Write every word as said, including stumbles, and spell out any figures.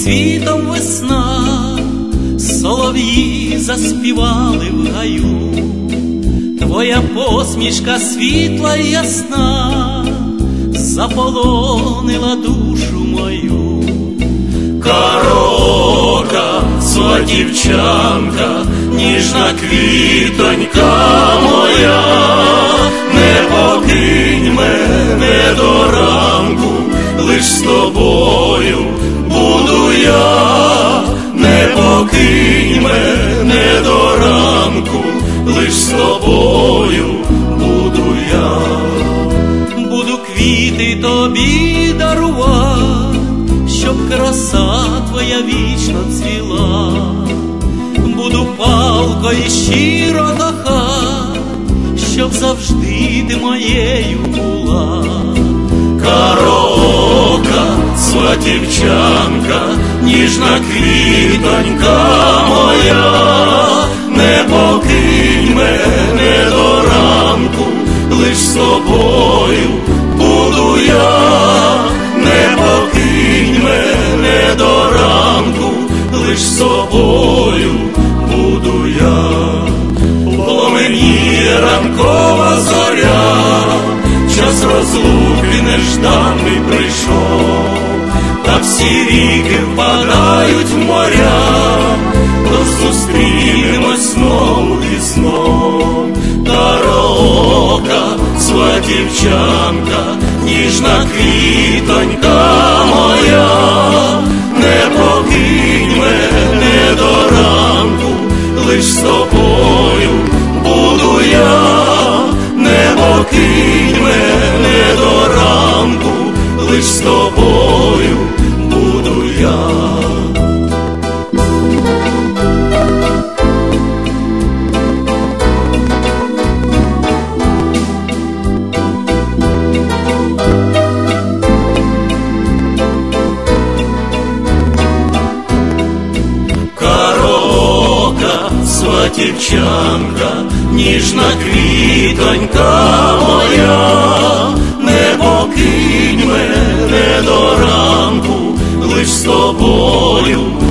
світом весна, солов'ї заспівали в гаю, твоя посмішка світла й ясна заполонила душу мою. Караока, сватівчанка, ніжна квітонька моя, не покинь мене до ранку, лиш з тобою буду я. Не покинь мене до ранку, лиш з тобою буду я. Буду квіти тобі дарувати, щоб краса твоя вічно цвіла. Буду палко і щиро кохати, щоб завжди ти моєю була. Караока, сватівчанка, ніжна квітонька моя, не покинь мене до ранку, лиш з тобою буду я. Не покинь мене до ранку, лиш з тобою буду я. Бо мені ранкова зоря, час розлуки нежданий прийшов, та всі ріки впадають в моря, то зустрінемось знову і знов. Караока, сватівчанка, ніжна квітонька моя, не покинь мене до ранку, лиш з тобою буду я. Не покинь мене до ранку, лиш з тобою буду я. Караока, сватівчанка, ніжна квітонька моя, не покинь мене до ранку, лиш з тобою